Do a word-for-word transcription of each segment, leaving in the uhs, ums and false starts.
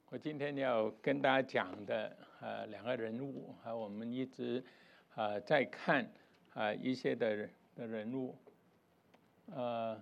我今天要跟大家讲的呃两个人物啊，我们一直啊在看啊一些的的人物，呃，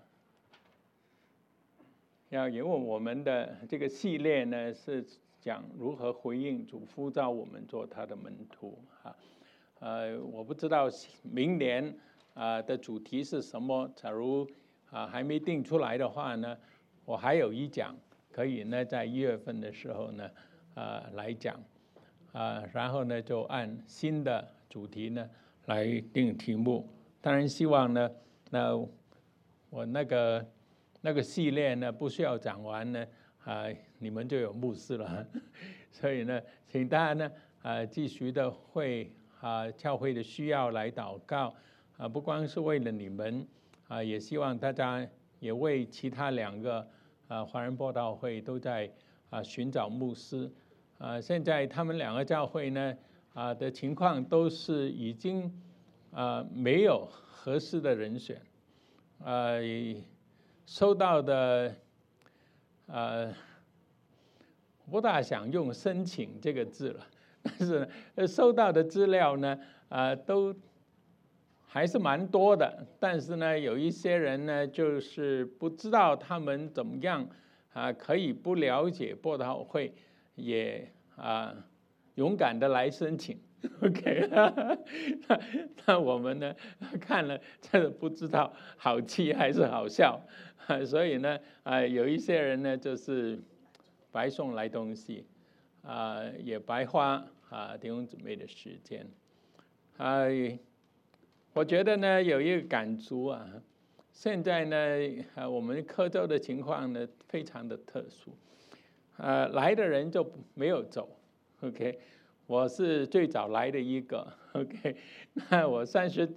要因为我们的这个系列呢是讲如何回应主呼召我们做他的门徒啊，呃，我不知道明年啊的主题是什么，假如啊还没定出来的话呢，我还有一讲。可以呢，在一月份的时候呢，啊、呃、来讲，啊、呃，然后呢就按新的主题呢来定题目。当然希望呢，那我那个那个系列呢不需要讲完呢，啊、呃，你们就有牧师了。所以呢，请大家呢，啊、呃，继续的为啊教会的需要来祷告，啊、呃，不光是为了你们，啊、呃，也希望大家也为其他两个。啊，华人播道会都在啊寻找牧师，啊，现在他们两个教会呢啊的情况都是已经啊没有合适的人选，啊，收到的呃不大想用申请这个字了，但是收到的资料呢啊都还是蛮多的，但是呢，有一些人呢，就是不知道他们怎么样啊，可以不了解播道会，也啊勇敢的来申请。OK， 那, 那我们呢看了，真的不知道好气还是好笑，啊、所以呢啊，有一些人呢就是白送来东西，啊，也白花啊弟兄姊妹的时间，啊。我觉得呢，有一个感触啊，现在呢，呃，我们科州的情况呢，非常的特殊，呃，来的人就没有走 ，OK， 我是最早来的一个 ，OK， 那我三十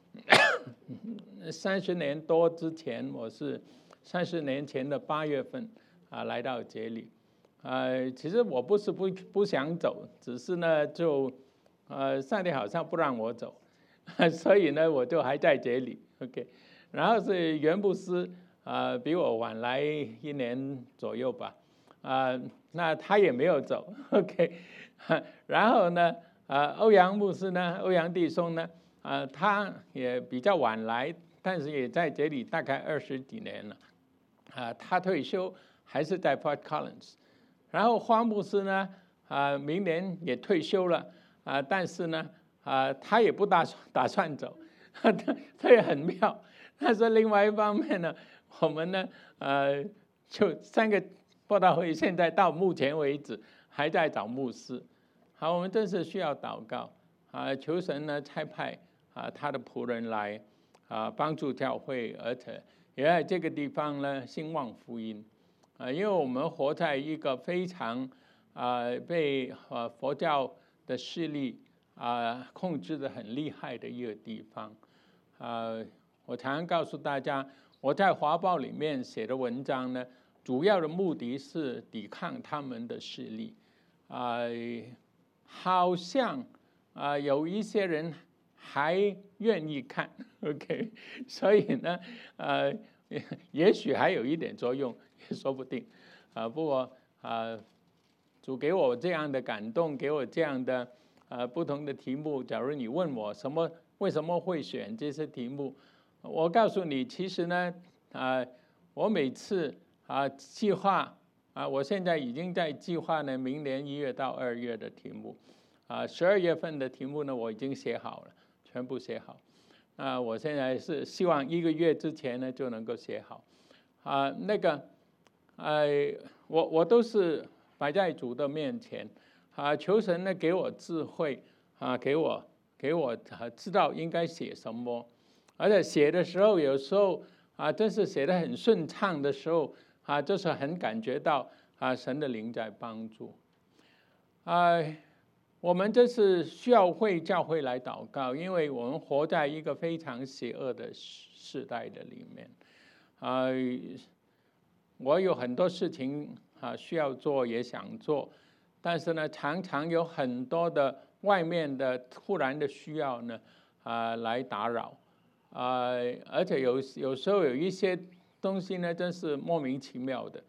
三十年多之前，我是三十年前的八月份啊来到这里，呃，其实我不是不不想走，只是呢，就呃，上帝好像不让我走。所以呢，我就还在这里 ，OK。然后是袁布斯啊、呃，比我晚来一年左右吧，啊、呃，那他也没有走 ，OK。然后呢，啊、呃，欧阳牧师呢，欧阳弟兄呢，啊、呃，他也比较晚来，但是也在这里大概二十几年了，啊、呃，他退休还是在 Fort Collins。然后花牧师呢，啊、呃，明年也退休了，啊、呃，但是呢。啊、呃，他也不打算打算走，这也很妙。但是另外一方面呢，我们呢，呃，就三个播道会现在到目前为止还在找牧师。好，我们真是需要祷告啊、呃，求神呢差派啊、呃、他的仆人来啊、呃、帮助教会，而且也在这个地方呢兴旺福音啊、呃，因为我们活在一个非常啊、呃、被呃佛教的势力。啊，控制的很厉害的一个地方，啊，我常常告诉大家，我在华报里面写的文章呢，主要的目的是抵抗他们的势力，啊，好像啊有一些人还愿意看 ，OK， 所以呢，呃，也许还有一点作用，也说不定，啊，不过啊，主给我这样的感动，给我这样的。呃，不同的题目，假如你问我什么为什么会选这些题目，我告诉你，其实呢，啊、呃，我每次啊、呃、计划啊、呃，我现在已经在计划呢，明年一月到二月的题目，啊、呃，十二月份的题目呢，我已经写好了，全部写好，啊、呃，我现在是希望一个月之前呢就能够写好，啊、呃，那个，呃，我我都是摆在主的面前。啊，求神呢给我智慧啊，给我给我啊知道应该写什么，而且写的时候有时候啊，真是写得很顺畅的时候啊，就是很感觉到啊神的灵在帮助。啊，我们这是需要为教会来祷告，因为我们活在一个非常邪恶的时代的里面。啊，我有很多事情啊需要做，也想做。但是呢，常常有很多的外面的突然的需要呢，啊、呃，来打扰，啊、呃，而且有有时候有一些东西呢，真是莫名其妙的，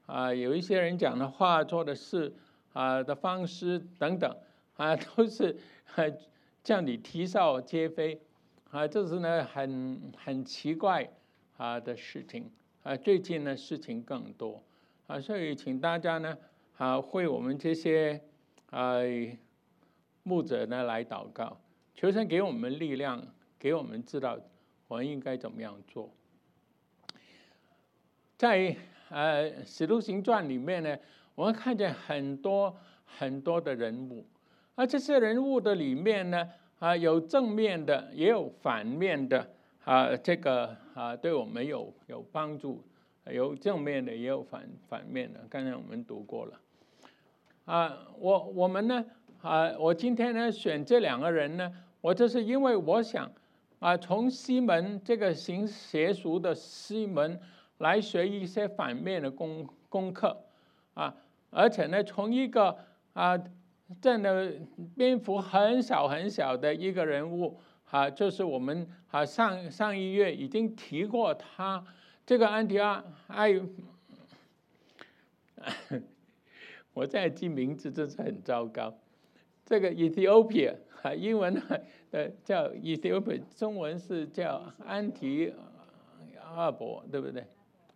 啊，有一些人讲的话、做的事啊的方式等等啊，都是啊叫你啼笑皆非啊，这是呢很很奇怪啊的事情啊。最近呢事情更多啊，所以请大家呢啊为我们这些啊牧者呢来祷告，求神给我们力量，给我们知道我们应该怎么样做。在呃《使徒行传》里面呢，我们看见很多很多的人物，而这些人物的里面呢，啊有正面的，也有反面的，啊这个啊对我们有有帮助，有正面的，也有反反面的。刚才我们读过了，啊我我们呢啊我今天呢选这两个人呢，我就是因为我想啊从西门这个行邪术的西门来学一些反面的功功课啊，而且呢，从一个啊，真的篇幅很小很小的一个人物啊，就是我们啊上上一月已经提过他这个安提阿爱，我再记名字真是很糟糕。这个 Ethiopia 啊，英文的叫 Ethiopia， 中文是叫安提阿伯，对不对？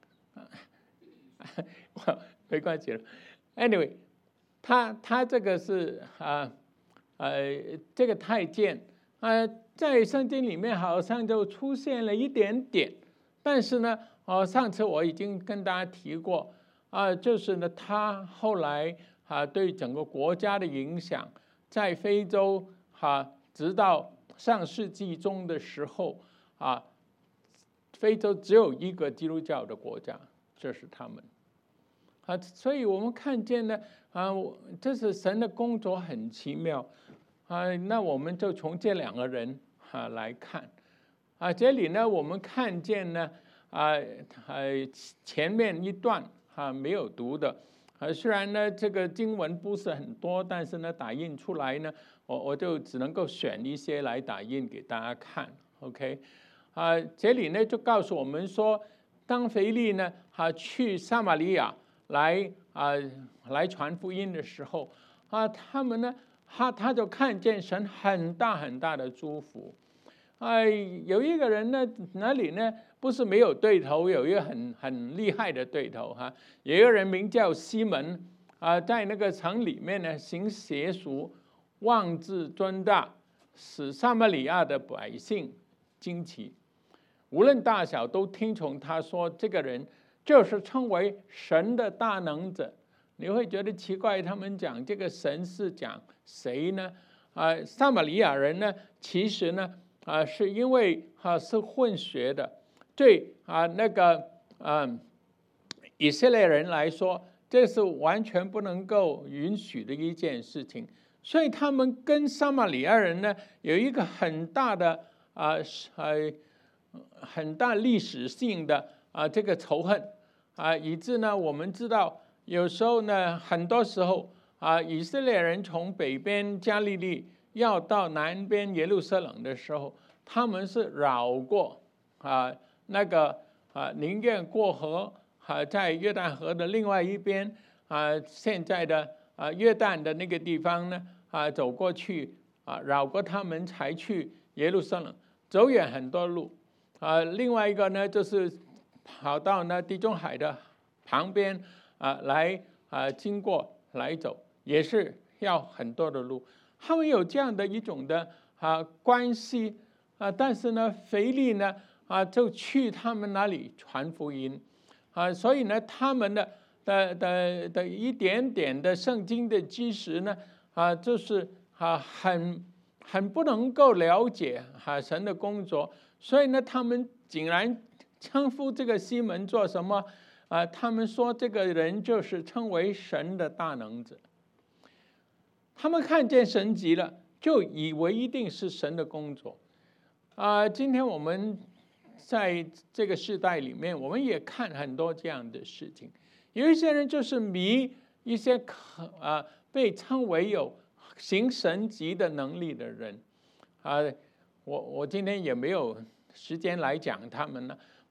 没关系了 ，anyway， 他他这个是啊呃这个太监啊，在圣经里面好像就出现了一点点，但是呢，哦，上次我已经跟大家提过啊，就是呢，他后来啊对整个国家的影响，在非洲啊，直到上世纪中的时候啊。非洲只有一个基督教的国家，这是他们啊，所以我们看见呢啊，这是神的工作很奇妙啊。那我们就从这两个人啊来看啊，这里呢我们看见呢啊呃前面一段啊没有读的啊，虽然呢这个经文不是很多，但是呢打印出来呢，我我就只能够选一些来打印给大家看 ，OK。啊，这里呢就告诉我们说，当腓利呢啊去撒玛利亚来啊来传福音的时候啊，他们呢他他就看见神很大很大的祝福。哎、啊，有一个人呢那里呢不是没有对头，有一个很很厉害的对头哈、啊，有一个人名叫西门啊，在那个城里面呢行邪术，妄自尊大，使撒玛利亚的百姓惊奇。无论大小都听从他说，这个人就是称为神的大能者。你会觉得奇怪，他们讲这个神是讲谁呢？啊，撒玛利亚人呢，其实呢，啊，是因为啊是混血的，对啊那个啊以色列人来说，这是完全不能够允许的一件事情。所以他们跟撒玛利亚人呢有一个很大的啊呃。很大历史性的啊这个仇恨啊，以致呢我们知道有时候呢很多时候啊以色列人从北边加利利要到南边耶路撒冷的时候，他们是绕过啊那个啊宁愿过河啊在约旦河的另外一边啊现在的啊约旦的那个地方呢啊走过去啊绕过他们才去耶路撒冷，走远很多路。啊，另外一个呢，就是跑到呢地中海的旁边啊，来啊经过来走，也是要很多的路。他们有这样的一种的啊关系啊，但是呢，腓利呢啊就去他们那里传福音啊，所以呢，他们的的的的一点点的圣经的知识呢啊，就是啊很很不能够了解啊神的工作。所以呢，他们竟然称呼这个西门做什么啊？他们说这个人就是称为神的大能者。他们看见神迹了，就以为一定是神的工作啊。今天我们在这个时代里面，我们也看很多这样的事情。有一些人就是迷一些可啊被称为有行神迹的能力的人啊。我我今天也没有时间来讲他们了，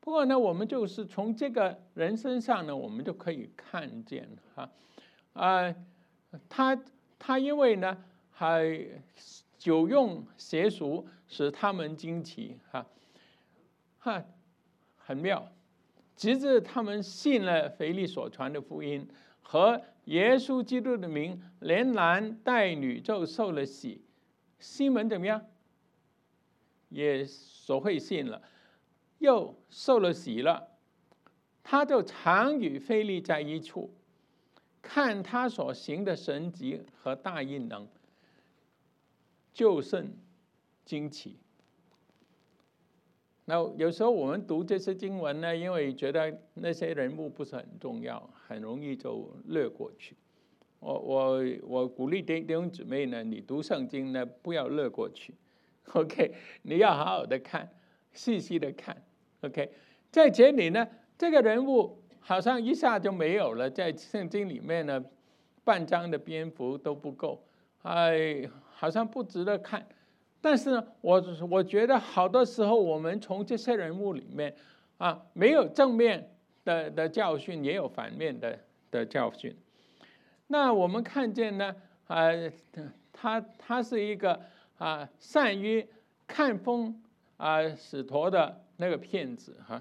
不过呢，我们就是从这个人身上呢，我们就可以看见哈，啊，他他因为呢，还久用邪俗，使他们惊奇哈，哈，很妙。直至他们信了腓力所传的福音和耶稣基督的名，连男带女就受了洗。西门怎么样？也所会信了，又受了洗了。他就常与腓力在一处，看他所行的神迹和大异能，就甚惊奇。那有时候我们读这些经文呢，因为觉得那些人物不是很重要，很容易就略过去。我我我鼓励弟兄姊妹呢，你读圣经呢，不要略过去 ，OK， 你要好好的看，细细的看 ，OK。在这里呢，这个人物好像一下就没有了，在圣经里面呢，半章的篇幅都不够，哎，好像不值得看。但是呢，我我觉得好多时候我们从这些人物里面啊，没有正面的的教训，也有反面的的教训。那我们看见呢，啊，他他是一个啊善于看风啊使舵的那个骗子哈，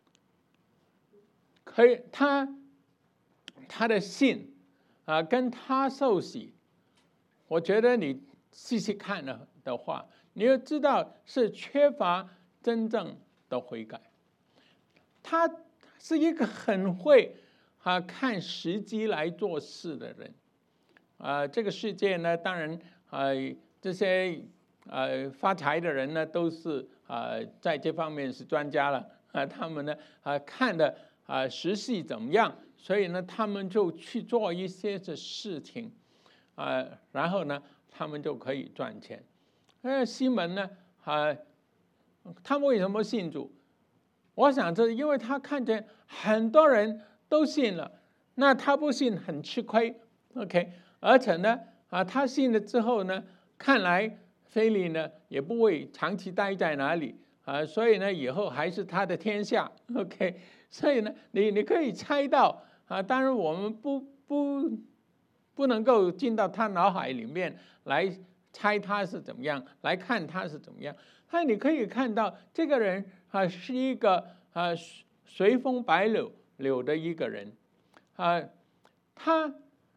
可以他他的信啊跟他受洗，我觉得你细细看了的话，你要知道是缺乏真正的悔改。他是一个很会啊看时机来做事的人啊。这个世界呢，当然啊这些呃发财的人呢，都是啊在这方面是专家了啊。他们呢啊看的啊时势怎么样，所以呢他们就去做一些的事情啊，然后呢他们就可以赚钱。那西门呢啊，他为什么信主？我想这因为他看见很多人都信了，那他不信很吃亏 ，OK。而且呢啊，他信了之后呢，看来腓力呢也不会长期待在哪里啊，所以呢以后还是他的天下 ，OK。所以呢，你你可以猜到啊，当然我们不不不能够进到他脑海里面来猜他是怎么样，来看他是怎么样。那你可以看到这个人啊是一个啊随风摆柳柳的一个人啊，他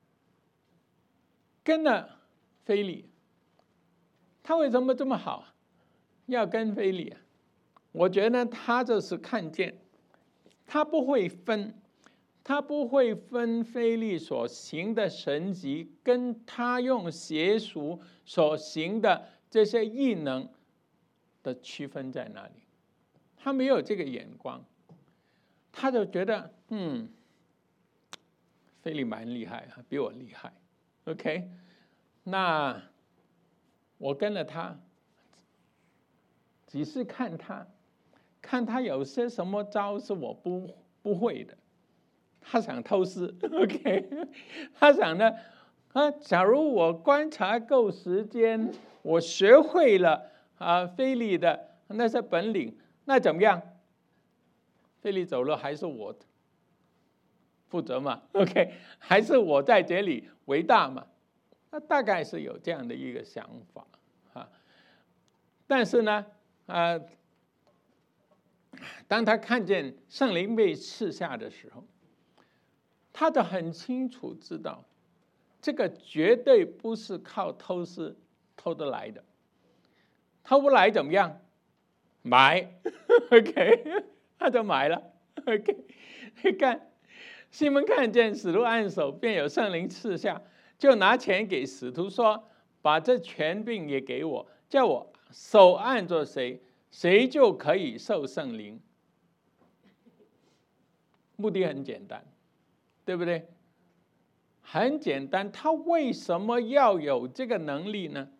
跟了腓力，他为什么这么好要跟腓力啊？我觉得他就是看见，他不会分，他不会分腓力所行的神迹跟他用邪术所行的这些异能的区分在哪里，他没有这个眼光，他就觉得嗯，腓力蛮厉害，比我厉害 ，OK， 那我跟了他，只是看他，看他有些什么招是我不不会的，他想偷师 ，OK， 他想呢，啊，假如我观察够时间，我学会了啊腓力的那些本领，那怎么样？腓力走了还是我负责嘛 ，OK， 还是我在这里为大嘛？那大概是有这样的一个想法啊。但是呢，啊，当他看见圣灵被赐下的时候，他就很清楚知道，这个绝对不是靠偷师偷得来的，偷不来怎么样？买 ，OK， 他就买了 ，OK。你看，西门看见使徒按手，便有圣灵赐下，就拿钱给使徒说：“把这权柄也给我，叫我手按着谁，谁就可以受圣灵。”目的很简单，对不对？很简单，他为什么要有这个能力呢？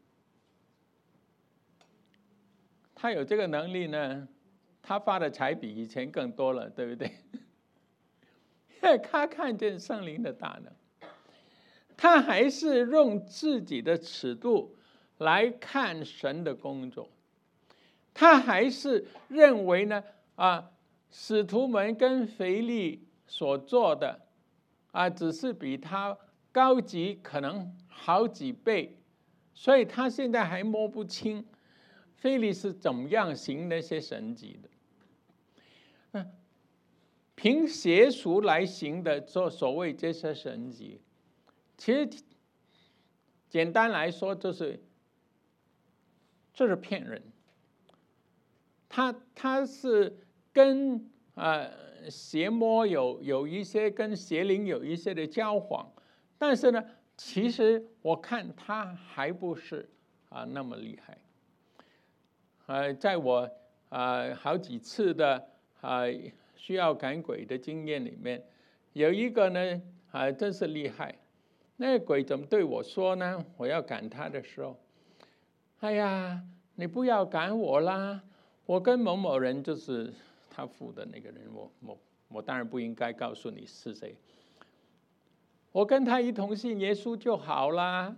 他有这个能力呢，他发的财比以前更多了，对不对？因为他看见圣灵的大能，他还是用自己的尺度来看神的工作，他还是认为呢啊， 使徒们跟腓利所做的啊，只是比他高级可能好几倍，所以他现在还摸不清腓利是怎么样行那些神迹的。嗯，凭邪俗来行的做所谓这些神迹，其实简单来说就是就是骗人。他他是跟呃邪魔有有一些跟邪灵有一些的交往，但是呢，其实我看他还不是啊、呃、那么厉害。呃，在我啊、呃、好几次的啊、呃、需要赶鬼的经验里面，有一个呢啊、呃、真是厉害。那个鬼怎么对我说呢？我要赶他的时候，哎呀，你不要赶我啦！我跟某某人就是他附的那个人，我我我当然不应该告诉你是谁。我跟他一同信耶稣就好啦。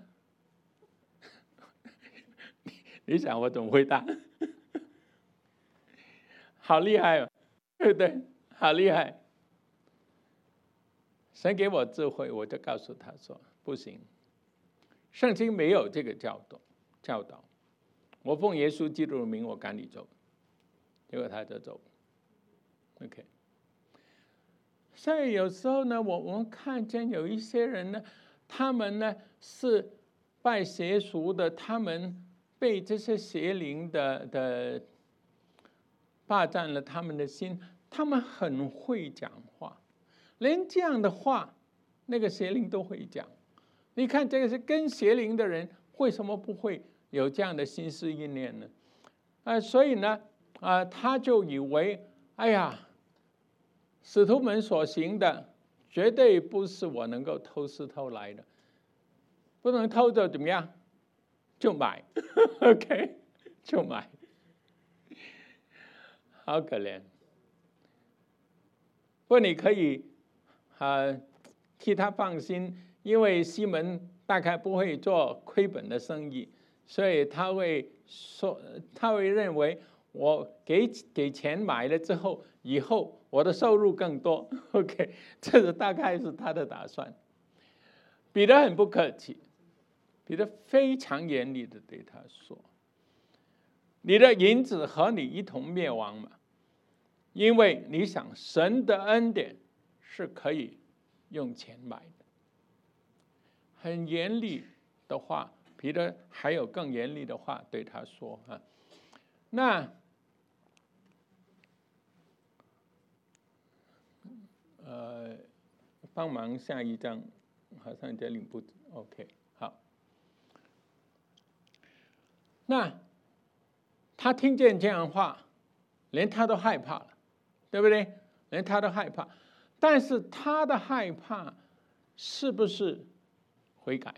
你想我怎么回答？好厉害哦，对不对？好厉害！神给我智慧，我就告诉他说不行，圣经没有这个教导教导。我奉耶稣基督的名，我赶你走。结果他就走。OK。所以有时候呢，我我们看见有一些人呢，他们呢是拜邪俗的，他们被这些邪灵的的霸占了他们的心，他们很会讲话，连这样的话，那个邪灵都会讲。你看这个是跟邪灵的人，为什么不会有这样的心思意念呢？啊、呃，所以呢，啊、呃，他就以为，哎呀，使徒们所行的绝对不是我能够偷师偷来的，不能偷就怎么样？就买，OK， 就买，好可怜。不过你可以啊、呃、替他放心，因为西门大概不会做亏本的生意，所以他会说，他会认为我给给钱买了之后，以后我的收入更多。OK， 这是大概是他的打算。彼得很不客气，彼得非常严厉的对他说：“你的银子和你一同灭亡嘛，因为你想神的恩典是可以用钱买的。”很严厉的话，彼得还有更严厉的话对他说啊。那呃，帮忙下一章，好像这里不 OK。好，那他听见这样的话，连他都害怕了，对不对？连他都害怕，但是他的害怕是不是悔改？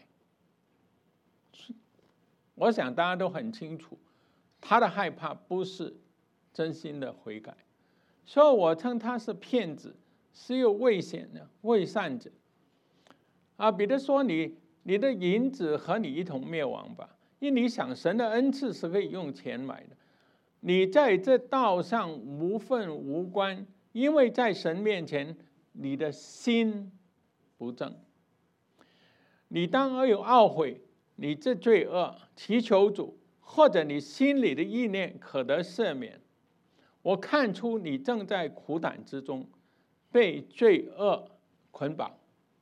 我想大家都很清楚，他的害怕不是真心的悔改，所以我称他是骗子，是有危险的伪善者。啊，彼得说你你的银子和你一同灭亡吧，因为你想神的恩赐是可以用钱买的，你在这道上无份无关，因为在神面前你的心不正。你当而有懊悔，你这罪恶，祈求主，或者你心里的意念可得赦免。我看出你正在苦胆之中，被罪恶捆绑。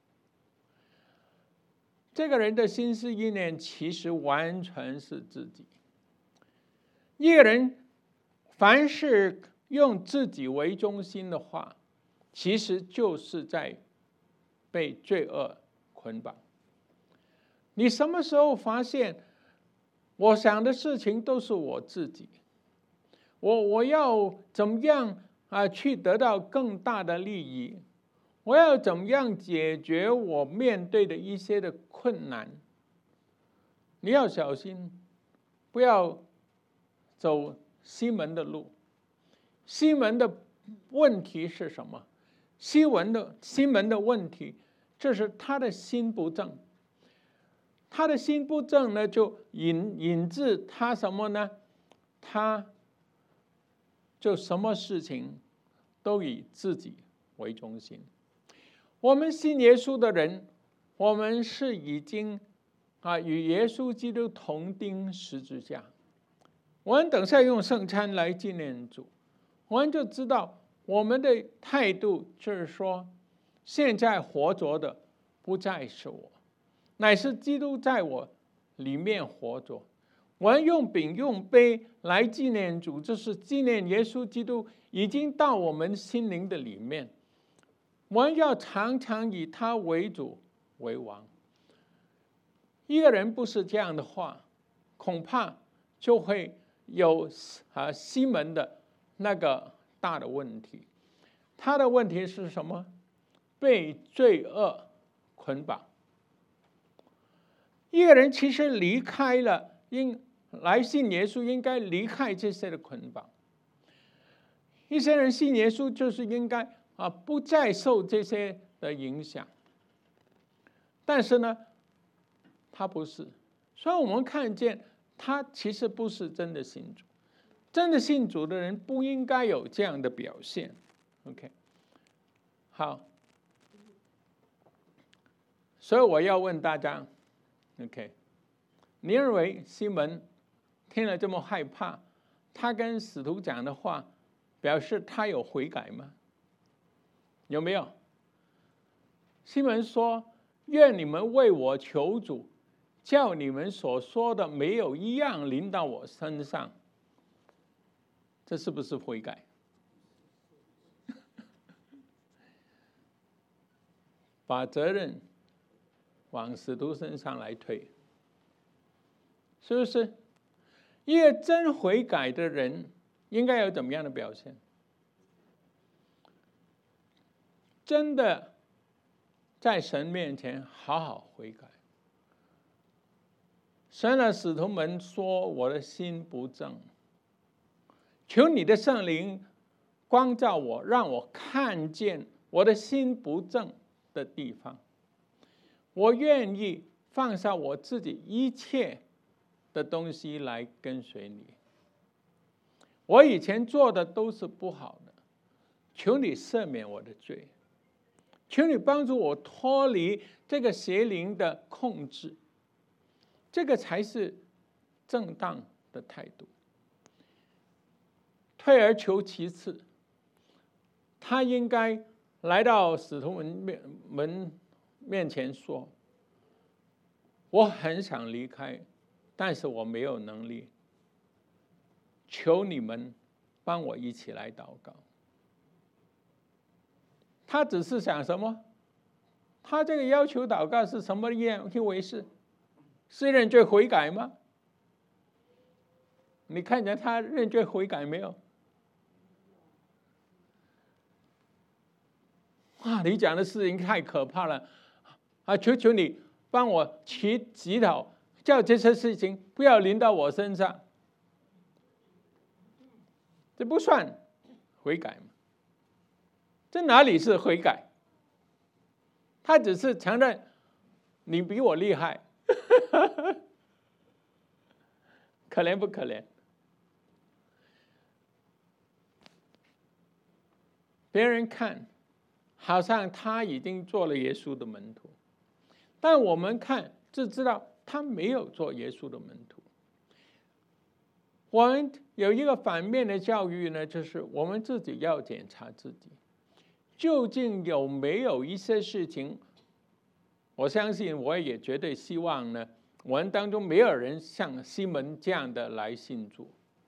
这个人的心思意念其实完全是自己。一个人凡是用自己为中心的话，其实就是在被罪恶捆绑。你什么时候发现我想的事情都是我自己，我我要怎么样啊去得到更大的利益，我要怎么样解决我面对的一些的困难，你要小心，不要走西门的路。西门的问题是什么？西门的西门的问题，这是他的心不正。他的心不正呢，就引引致他什么呢？他就什么事情都以自己为中心。我们信耶稣的人，我们是已经啊与耶稣基督同钉十字架。我们等下用圣餐来纪念主，我们就知道我们的态度就是说，现在活着的不再是我，乃是基督在我里面活着。我们用饼用杯来纪念主，就是纪念耶稣基督已经到我们心灵的里面。我们要常常以他为主为王。一个人不是这样的话，恐怕就会有啊西门的那个大的问题。他的问题是什么？被罪恶捆绑。一个人其实离开了，应来信耶稣，应该离开这些的捆绑。一些人信耶稣，就是应该啊不再受这些的影响。但是呢，他不是，所以我们看见他其实不是真的信主。真的信主的人不应该有这样的表现。OK， 好，所以我要问大家 ，OK， 你认为西门听了这么害怕，他跟使徒讲的话，表示他有悔改吗？有没有？西门说：“愿你们为我求主，叫你们所说的没有一样临到我身上。”这是不是悔改？把责任往使徒身上来推，是不是？一个真悔改的人应该有怎么样的表现？真的在神面前好好悔改。神的使徒们说：“我的心不正，求你的圣灵光照我，让我看见我的心不正的地方。我愿意放下我自己一切的东西来跟随你。我以前做的都是不好的，求你赦免我的罪，求你帮助我脱离这个邪灵的控制。”这个才是正当的态度。退而求其次，他应该来到使徒们面门面前说：“我很想离开，但是我没有能力，求你们帮我一起来祷告。”他只是想什么？他这个要求祷告是什么样一回事？是认罪悔改吗？你看见他认罪悔改没有？哇！你讲的事情太可怕了啊！求求你帮我祈祈祷，叫这些事情不要临到我身上。这不算悔改吗？这哪里是悔改？他只是承认你比我厉害。可怜不可怜？别人看好像他已经做了耶稣的门徒，但我们看就知道他没有做耶稣的门徒。我们有一个反面的教育呢，就是我们自己要检查自己，究竟有没有一些事情，我相信我也绝对希望呢，我们当中没有人像西门这样的来信主。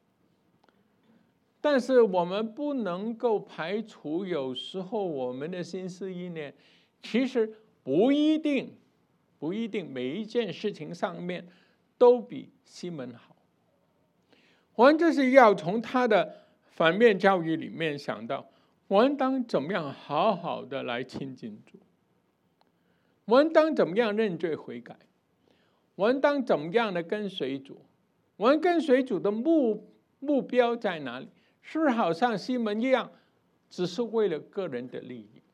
但是我们不能够排除，有时候我们的心思意念，其实不一定，不一定每一件事情上面都比西门好。我们这是要从他的反面教育里面想到，我们当怎么样好好的来亲近主，我们当怎么样认罪悔改，我们当怎么样的跟随主，我们跟随主的目目标在哪里？是不是好像西门一样，只是为了个人的利益？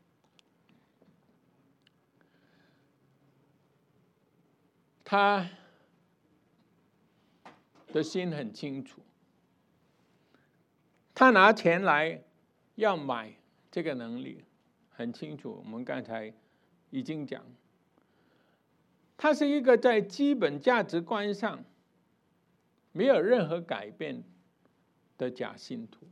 他的心很清楚，他拿钱来要买这个能力，很清楚，我们刚才已经讲，它是一个在基本价值观上没有任何改变的假信徒。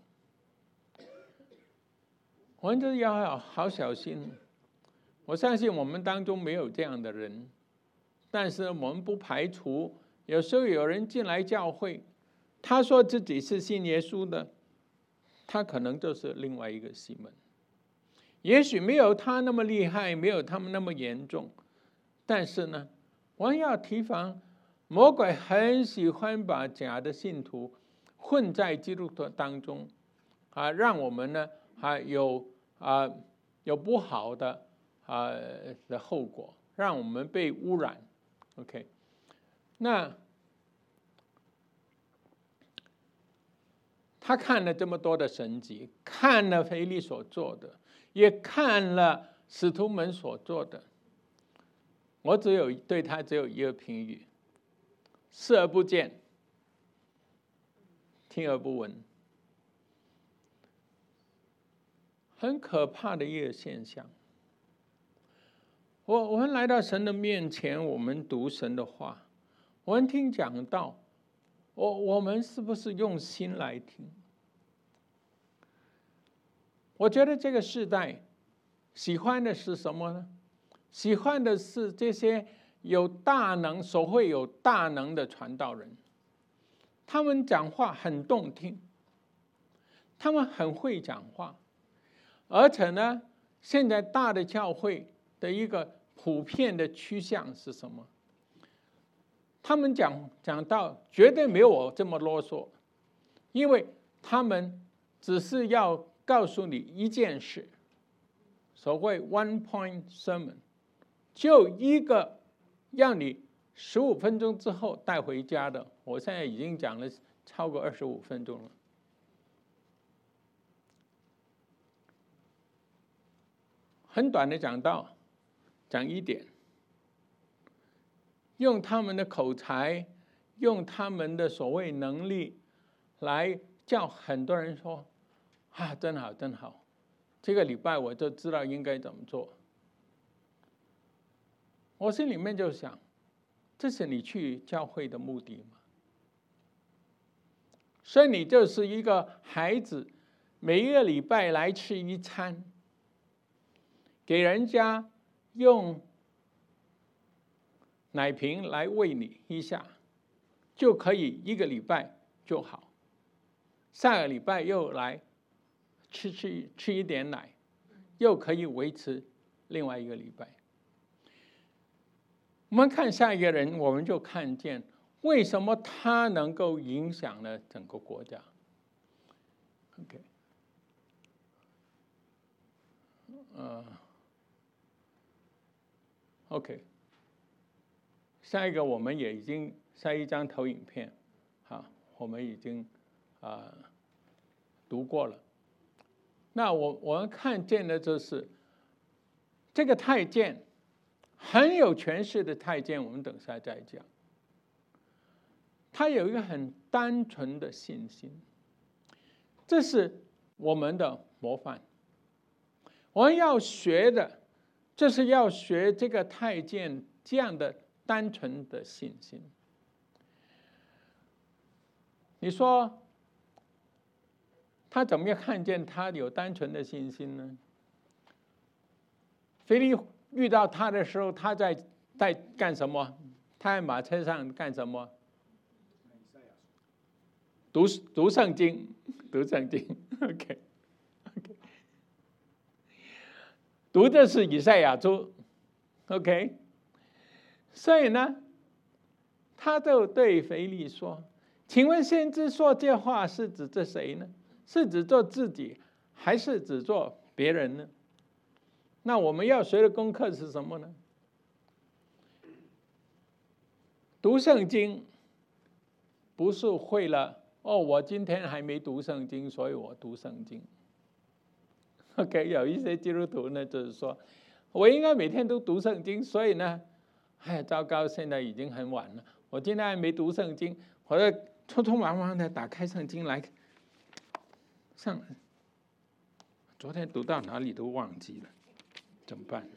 我们这要好小心。我相信我们当中没有这样的人，但是我们不排除有时候有人进来教会，他说自己是信耶稣的，他可能就是另外一个西门，也许没有他那么厉害，没有他们那么严重，但是呢，我们要提防魔鬼很喜欢把假的信徒混在基督徒当中，啊，让我们呢还有啊有不好的啊的后果，让我们被污染。OK， 那他看了这么多的神迹，看了腓利所做的，也看了使徒们所做的，我只有对他只有一个评语：视而不见，听而不闻。很可怕的一个现象。我我们来到神的面前，我们读神的话，我们听讲道，我我们是不是用心来听？我觉得这个时代喜欢的是什么呢？喜欢的是这些有大能、所谓有大能的传道人，他们讲话很动听，他们很会讲话，而且呢，现在大的教会的一个普遍的趋向是什么？他们讲讲到绝对没有我这么啰嗦，因为他们只是要告诉你一件事，所谓 one point sermon， 就一个让你十五分钟之后带回家的。我现在已经讲了超过二十五分钟了。很短的讲道，讲一点，用他们的口才，用他们的所谓能力，来叫很多人说：“啊，真好，真好！这个礼拜我就知道应该怎么做。”我心里面就想，这是你去教会的目的吗？所以你就是一个孩子，每一个礼拜来吃一餐。给人家用奶瓶来喂你一下，就可以一个礼拜就好。下个礼拜又来吃吃吃一点奶，又可以维持另外一个礼拜。我们看下一个人，我们就看见为什么他能够影响了整个国家。OK， 呃。OK， 下一个我们也已经下一张投影片，好，我们已经啊、呃、读过了。那我我们看见的就是这个太监，很有权势的太监，我们等下再讲。他有一个很单纯的信心，这是我们的模范。我们要学的，这是要学这个太监这样的单纯的信心。你说他怎么样看见他有单纯的信心呢？腓利遇到他的时候，他在在干什么？他在马车上干什么？读读圣经，读圣经。OK， OK。读的是以赛亚书 ，OK， 所以呢，他就对腓利说：“请问先知说这话是指着谁呢？是指做自己，还是指做别人呢？”那我们要学的功课是什么呢？读圣经不是为了哦，我今天还没读圣经，所以我读圣经。OK， 有一些基督徒呢，就是说，我应该每天都读圣经，所以呢，哎呀，糟糕，现在已经很晚了，我今天还没读圣经，我就匆匆忙忙的打开圣经来上。 昨天读到哪里都忘记了，怎么办？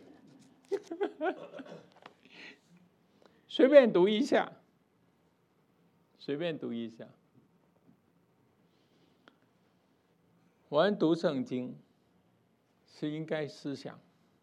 随便读一下，随便读一下。我们读圣经是应该思想，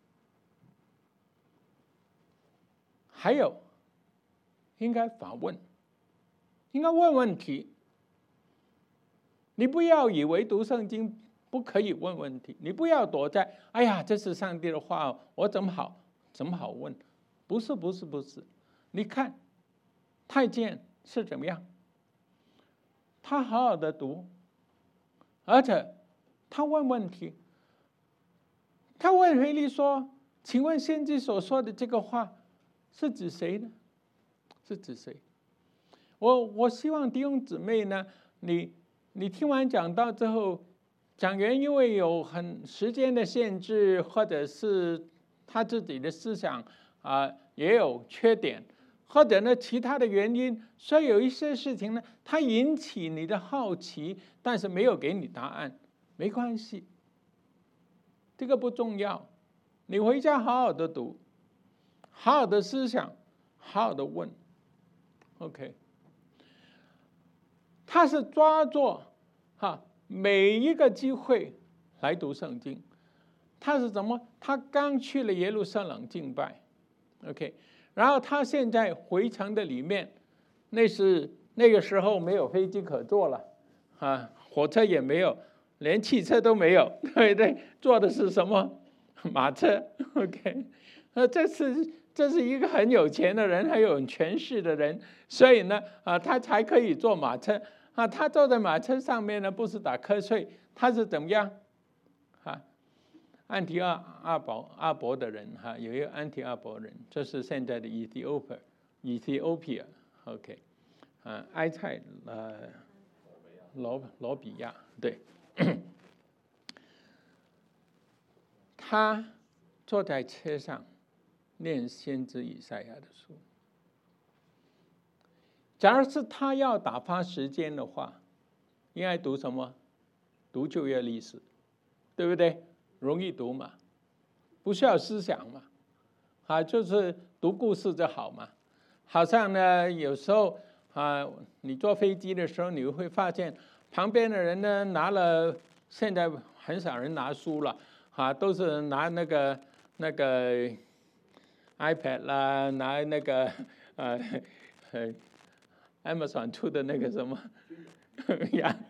还有应该反问，应该问问题。你不要以为读圣经不可以问问题，你不要躲在哎呀，这是上帝的话，我怎么好怎么好问？不是不是不是，你看太监是怎么样？他好好的读，而且他问问题。他问腓力说：“请问先知所说的这个话是指谁呢？是指谁？”我我希望弟兄姊妹呢，你你听完讲道之后，讲员因为有很时间的限制，或者是他自己的思想啊、呃、也有缺点，或者呢其他的原因，所以有一些事情呢，它引起你的好奇，但是没有给你答案，没关系。这个不重要，你回家好好的读，好好的思想，好好的问 ，OK。他是抓住哈每一个机会来读圣经。他是怎么？他刚去了耶路撒冷敬拜 ，OK， 然后他现在回城的里面，那是那个时候没有飞机可坐了啊，火车也没有。连汽车都没有，对不对？坐的是什么？马车 ，OK。呃，这是这是一个很有钱的人，还有很权势的人，所以呢，啊，他才可以坐马车啊。他坐在马车上面呢，不是打瞌睡，他是怎么样？啊，安提阿阿伯阿伯的人哈、啊，有一个安提阿伯人，这是现在的 Ethiopia Ethiopia，OK， 啊，埃塞呃罗罗比亚，对。他坐在车上念先知以赛亚的书。假如是他要打发时间的话，应该读什么？读旧约历史，对不对？容易读嘛，不需要思想嘛，啊，就是读故事就好嘛。好像呢，有时候啊，你坐飞机的时候，你会发现旁边的人呢拿了。现在很少人拿书了，啊，都是拿那个那个 iPad 啦，拿那个呃呃 Amazon 出的那个什么呀，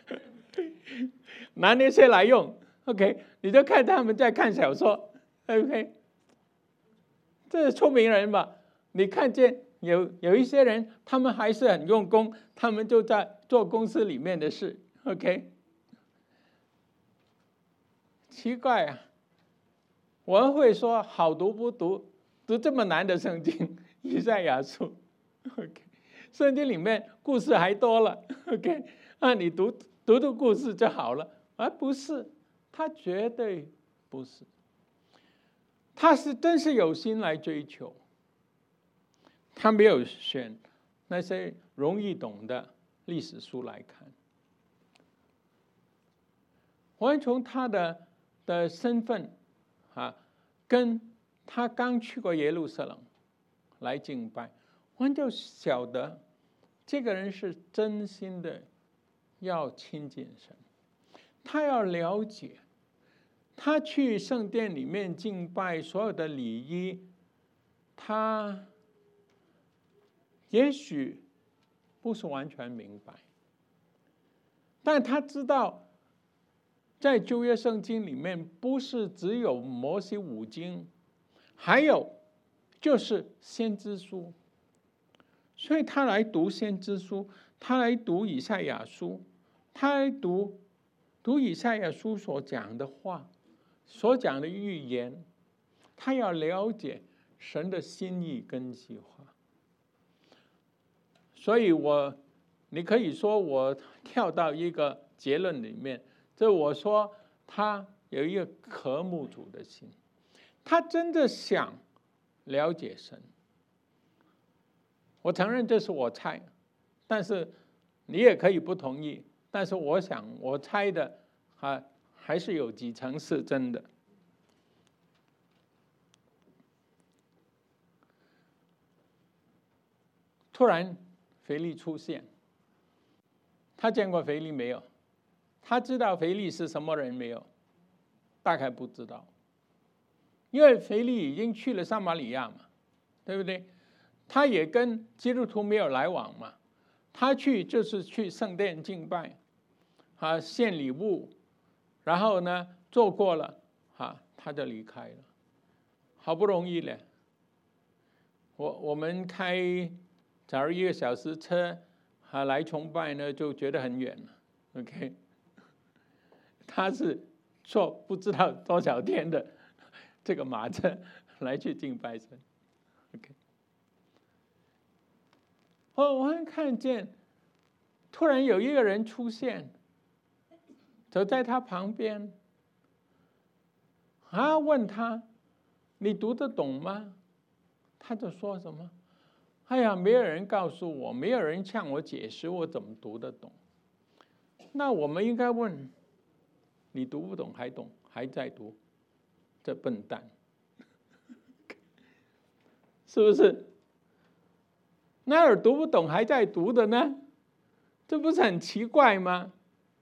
拿那些来用 ，OK， 你就看他们在看小说 ，OK， 这是聪明人吧？你看见有有一些人，他们还是很用功，他们就在做公司里面的事 ，OK。奇怪啊，我们会说好读不读，读这么难的圣经以赛亚书 ，OK， 圣经里面故事还多了 ，OK， 那你读读读故事就好了，而不是，他绝对不是，他是真是有心来追求，他没有选那些容易懂的历史书来看，我们从他的。的身份啊，跟他刚去过耶路撒冷来敬拜，我们就晓得这个人是真心的要亲近神，他要了解，他去圣殿里面敬拜所有的礼仪，他也许不是完全明白，但他知道。在旧约圣经里面，不是只有摩西五经，还有就是先知书，所以他来读先知书，他来读以赛亚书，他来读读以赛亚书所讲的话，所讲的预言，他要了解神的心意跟计划。所以我，你可以说我跳到一个结论里面。这我说他有一个渴慕主的心，他真的想了解神。我承认这是我猜，但是你也可以不同意。但是我想我猜的啊， 还是有几成是真的。突然，腓力出现。他见过腓力没有？他知道腓力是什么人没有？大概不知道，因为腓力已经去了撒玛利亚嘛，对不对？他也跟基督徒没有来往嘛，他去就是去圣殿敬拜，啊，献礼物，然后呢做过了，啊，他就离开了。好不容易呢，我我们开假如一个小时车，啊，来崇拜呢就觉得很远了 ，OK。他是坐不知道多少天的这个马车来去敬拜神 ，OK。哦，我还看见，突然有一个人出现，走在他旁边，啊，问他：“你读得懂吗？”他就说什么：“哎呀，没有人告诉我，没有人向我解释，我怎么读得懂？”那我们应该问：你读不懂还懂，还在读，这笨蛋，是不是？那儿读不懂还在读的呢？这不是很奇怪吗？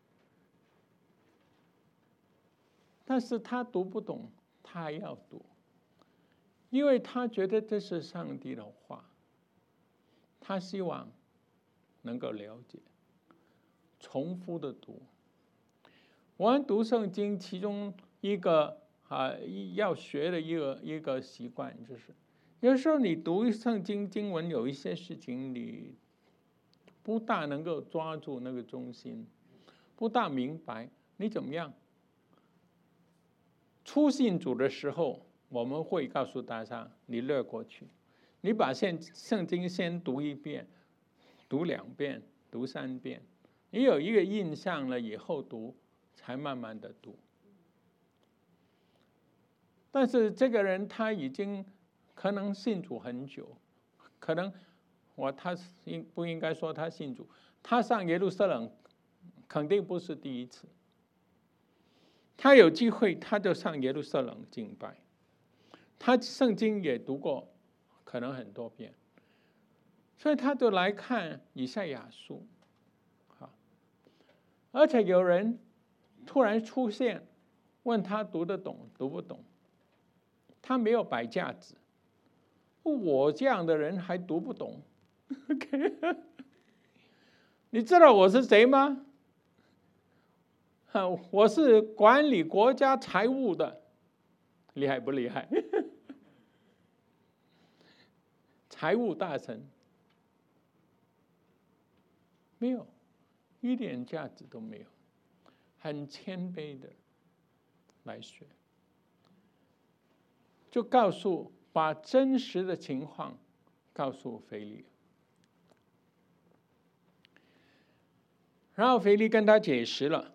但是他读不懂，他要读，因为他觉得这是上帝的话，他希望能够了解，重复的读。我们读圣经，其中一个啊要学的一个一个习惯就是，有时候你读圣经经文，有一些事情你不大能够抓住那个中心，不大明白，你怎么样？初信主的时候，我们会告诉大家，你略过去，你把圣圣经先读一遍，读两遍，读三遍，你有一个印象了以后读。才慢慢的读，但是这个人他已经可能信主很久，可能我他应不应该说他信主？他上耶路撒冷肯定不是第一次，他有机会他就上耶路撒冷敬拜，他圣经也读过，可能很多遍，所以他就来看以赛亚书，而且有人突然出现，问他读得懂读不懂，他没有摆架子。我这样的人还读不懂？Okay? 你知道我是谁吗？我是管理国家财务的，厉害不厉害？财务大臣，没有，一点价值都没有。很谦卑的来学，就告诉把真实的情况告诉腓力，然后腓力跟他解释了，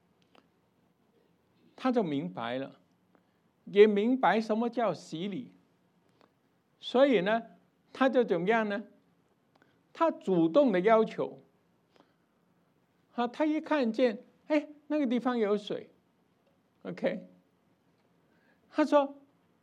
他就明白了，也明白什么叫洗礼，所以呢，他就怎么样呢？他主动的要求，啊，他一看见，哎。那个地方有水 ，OK。他说：“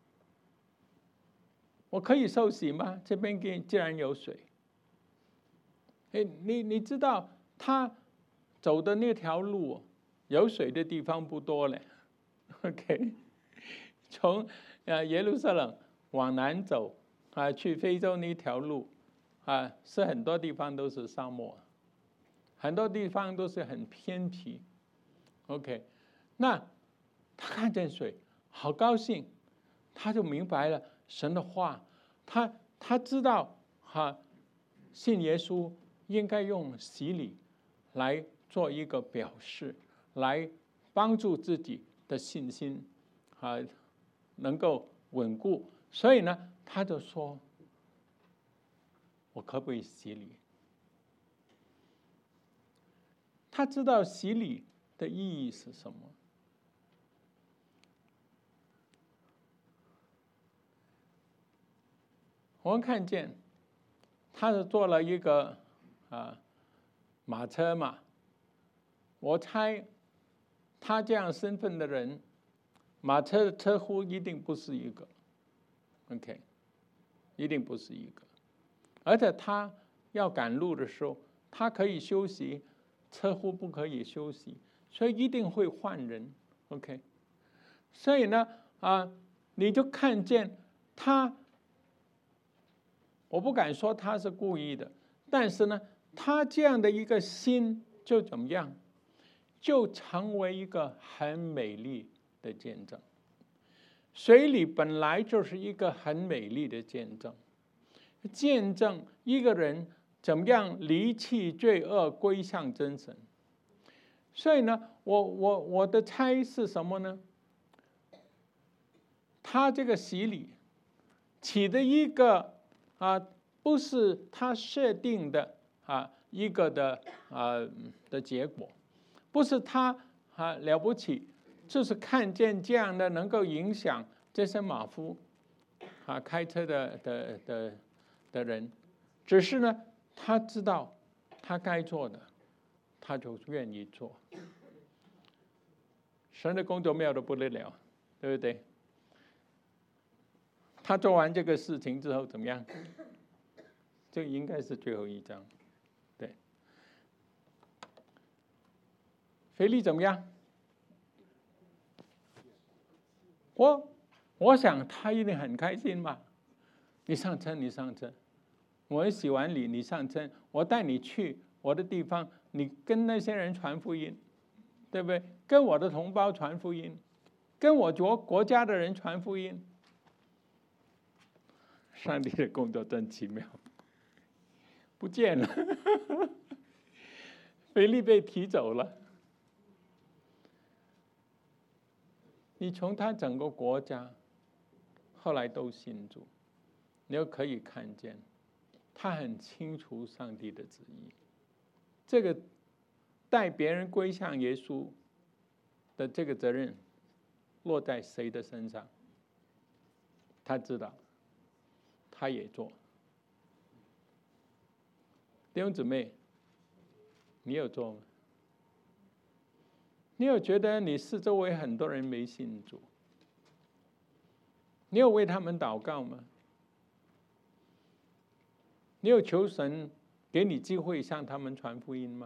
我可以受洗吗？这边既然有水。”哎，你你知道他走的那条路，有水的地方不多嘞 ，OK。从呃耶路撒冷往南走啊，去非洲那条路啊，是很多地方都是沙漠，很多地方都是很偏僻。OK， 那他看见水，好高兴，他就明白了神的话，他他知道哈，信耶稣应该用洗礼来做一个表示，来帮助自己的信心啊能够稳固，所以呢，他就说：“我可不可以洗礼？”他知道洗礼的意义是什么？我们看见，他是做了一个啊马车嘛，我猜他这样身份的人，马车的车夫一定不是一个 ，OK， 一定不是一个。而且他要赶路的时候，他可以休息，车夫不可以休息，所以一定会换人 ，OK。所以呢，啊，你就看见他，我不敢说他是故意的，但是呢，他这样的一个心就怎么样，就成为一个很美丽的见证。水里本来就是一个很美丽的见证，见证一个人怎么样离弃罪恶，归向真神。所以呢，我我我的猜是什么呢？他这个洗礼起的一个啊，不是他设定的啊一个的啊的结果，不是他啊了不起，就是看见这样的能够影响这些马夫啊开车的的的的人，只是呢他知道他该做的，他就愿意做。神的工作妙得不得了，对不对？他做完这个事情之后怎么样？这应该是最后一章，对。腓力怎么样？我我想他一定很开心吧。你上车，你上车，我洗完礼，你上车，我带你去我的地方，你跟那些人传福音，对不对？跟我的同胞传福音，跟我国国家的人传福音。上帝的工作真奇妙，不见了，腓力被提走了。你从他整个国家后来都信主，你就可以看见他很清楚上帝的旨意。这个带别人归向耶稣的这个责任落在谁的身上，他知道，他也做。弟兄姊妹，你有做吗？你有觉得你四周围很多人没信主，你有为他们祷告吗？你有求神给你机会向他们传福音吗？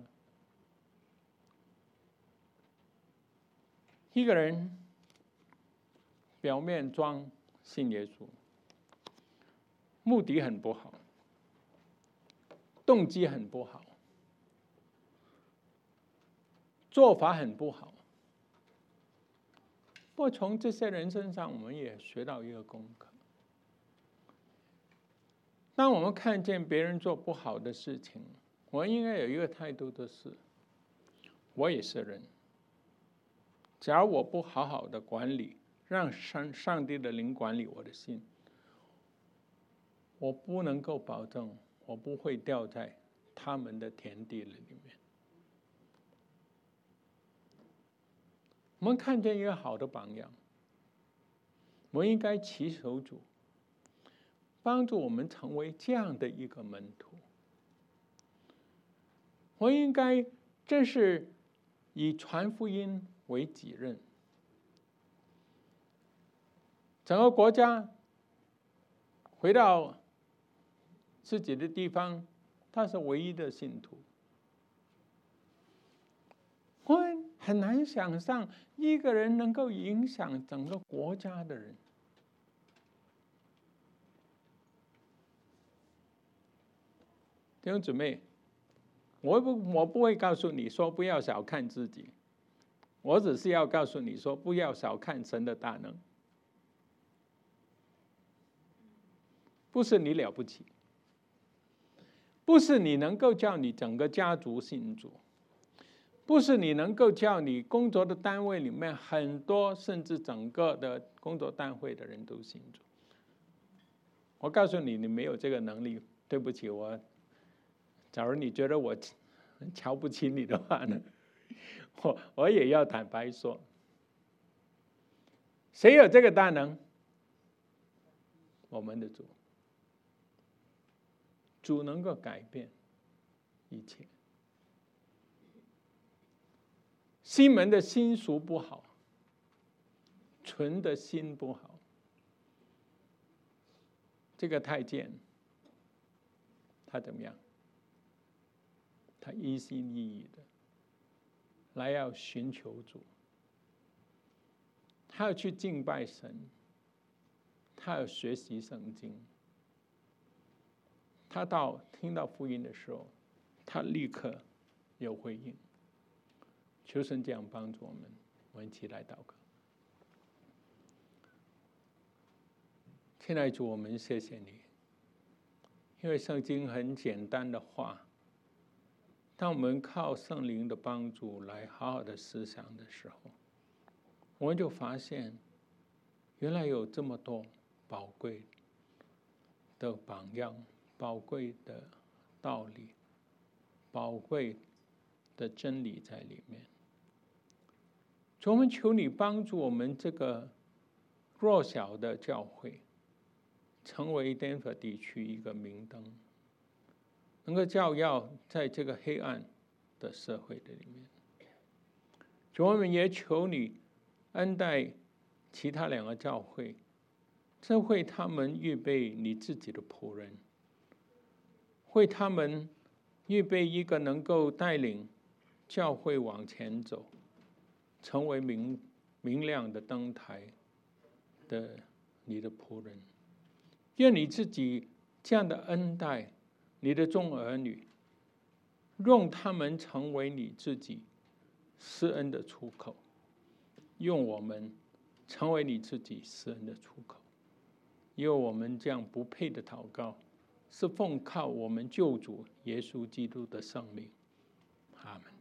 一个人表面装信耶稣，目的很不好，动机很不好，做法很不好。不过从这些人身上，我们也学到一个功课：当我们看见别人做不好的事情，我们应该有一个态度的是：我也是人。假如我不好好的管理，让上上帝的灵管理我的心，我不能够保证我不会掉在他们的田地里面。我们看见一个好的榜样，我们应该祈求主帮助我们成为这样的一个门徒。我应该真是以传福音为己任，整个国家回到自己的地方，他是唯一的信徒。我很难想象一个人能够影响整个国家的人。弟兄姊妹，我不我不会告诉你说不要小看自己，我只是要告诉你说不要小看神的大能。不是你了不起，不是你能够叫你整个家族信主，不是你能够叫你工作的单位里面很多甚至整个的工作单位的人都信主。我告诉你，你没有这个能力，对不起，我假如你觉得我瞧不起你的话呢，我我也要坦白说，谁有这个大能？我们的主。主能够改变一切。 西门的心术不好，纯的心不好。这个太监，他怎么样？他一心一意的来要寻求主，他要去敬拜神，他要学习圣经。他到听到福音的时候，他立刻有回应。求神这样帮助我们，我们一起来祷告。亲爱的主，我们谢谢你，因为圣经很简单的话，当我们靠圣灵的帮助来好好的思想的时候，我们就发现原来有这么多宝贵的榜样，宝贵的道理，宝贵的真理在里面。主，我们求你帮助我们这个弱小的教会，成为丹佛地区一个明灯，能够照耀在这个黑暗的社会的里面。主，我们也求你恩待其他两个教会，这为他们预备你自己的仆人，为他们预备一个能够带领教会往前走，成为明明亮的灯台的你的仆人。愿你自己这样的恩待你的众儿女，用他们成为你自己施恩的出口，用我们成为你自己施恩的出口。因为我们这样不配的祷告，是奉靠我们救主耶稣基督的圣名，阿们。